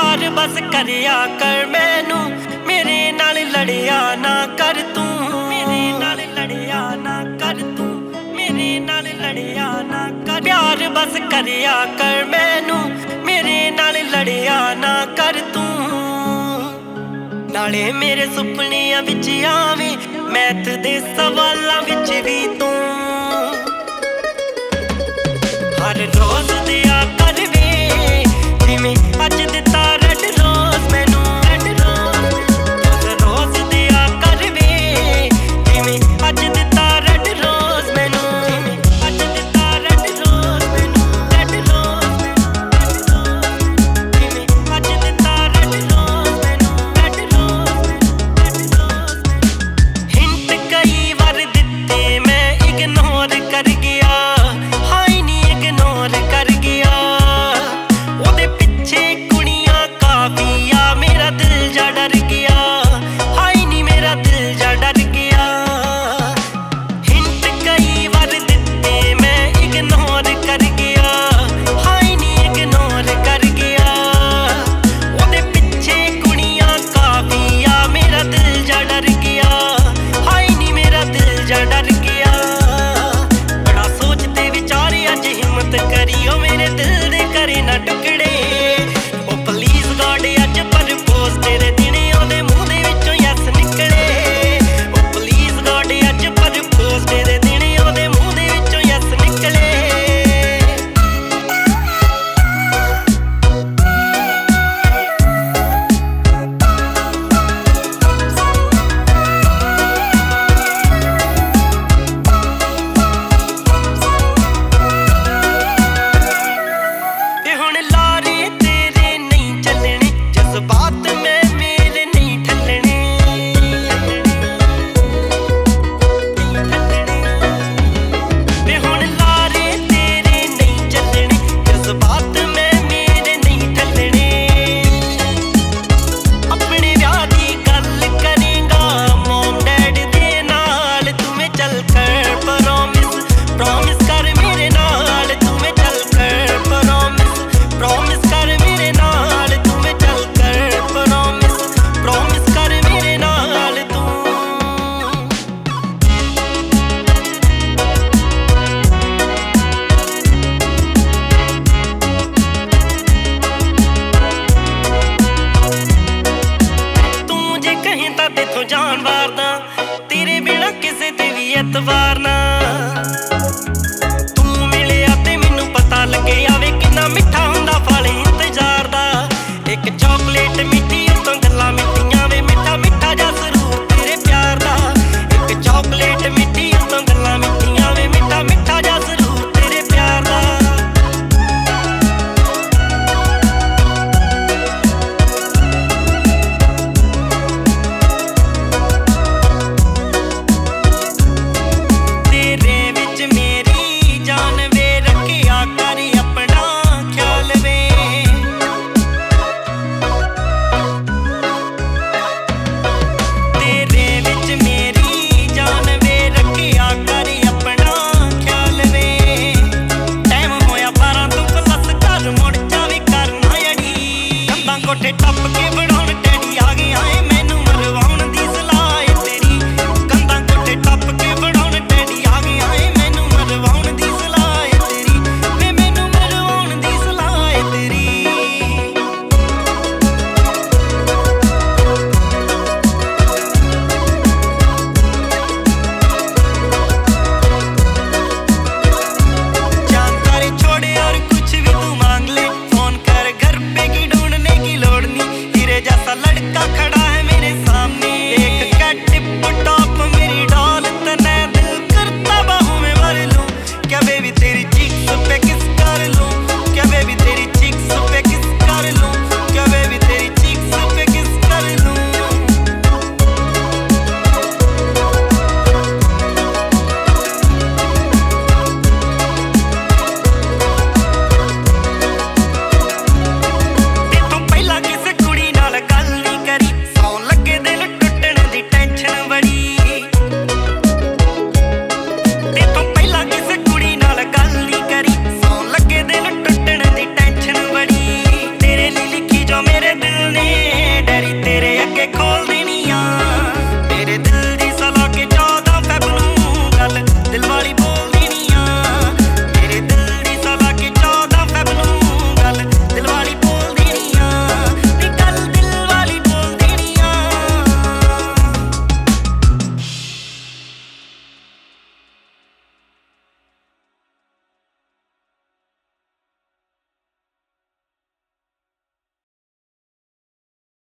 प्यार बस करिया कर मैनू, मेरे नाल लड़िया ना कर तू, मेरे नाल लड़िया ना कर तू, मेरे नाल लड़िया ना कर। प्यार बस करिया कर मैनू, मेरे नाल लड़िया ना कर तू। नाले मेरे सुपनियां विच आवे, मैथ दे सवालां विच भी तू। हर रोज दिया कर वे जिवें अज दिता रेड रोज मैनू, रेड रोज। हर रोज दिया कर वे जिवें अज दिता रेड रोज मैनू, अज दिता रेड रोज मैनू, रेड रोज जिवें अज दिता रेड रोज मैनू, रेड रोज। हिंट कई बार दिते मैं इग्नोर कर गया, हाय नी इग्नोर कर गया। ओदे पिछे कुड़ियां काफी आ, मेरा दिल जा डर गया, हाय नी मेरा दिल जा डर गया। हिंट कई बार दिते मैं इग्नोर कर गया, हाय नी इग्नोर कर गया। ओदे पिछे कुड़ियां काफी आ, मेरा दिल जा डर गया, हाय नी मेरा दिल जा डर गया। बड़ा सोचते विचारे अज हिम्मत करियो, मेरे दिल दे करे ना टुकड़े। ओ प्लीज गॉड अज प्रपोज तेरे दिने ओदे मूंह दे विचों यस निकले। ओ प्लीज गॉड अज प्रपोज तेरे दिने ओदे मूंह दे विचों यस निकले। ते हुण लारे तेरे नहीं चलने, जज्बात में मेरे नहीं ठल्लने। ते हुण लारे तेरे नहीं चलने, जज्बात में मेरे नहीं ठल्लने। अपने ब्याह दी गल करेगा मॉम डैड दे नाल, तुम्हें चल कर प्रॉमिस प्रॉमिस कर मेरे नाल, तुम्हें चल कर प्रॉमिस प्रॉमिस कर मेरे नाल, तुम्हें चल कर प्रॉमिस प्रॉमिस कर मेरे नाल तू। तू जे कहें तां तेथों जान वारदा, तेरे बिना किसे ते भी एतबार ना। तू मिलिया ते मैनू पता लगे आवे किन्ना मिठा हुंदा फल इंतजार दा। एक चॉकलेट मिठी उतों गल्लां मिठियां वे, मिठा मिठा जा सरूर तेरे प्यार दा। एक चॉकलेट मिठी उतों गल्लां मिठियां वे, मिठा मिठा जा सरूर तेरे प्यार दा। तेरे विच मेरी जान वे, रखिया कर अपना ख्याल वे। तेरे विच मेरी जान वे, रखिया कर अपना ख्याल वे। टाइम होया 12 तू प्लस घर मुड़ जावे करना अड़ी, कंधां कोठे टप के बनाउण डैडी आ गया ऐ।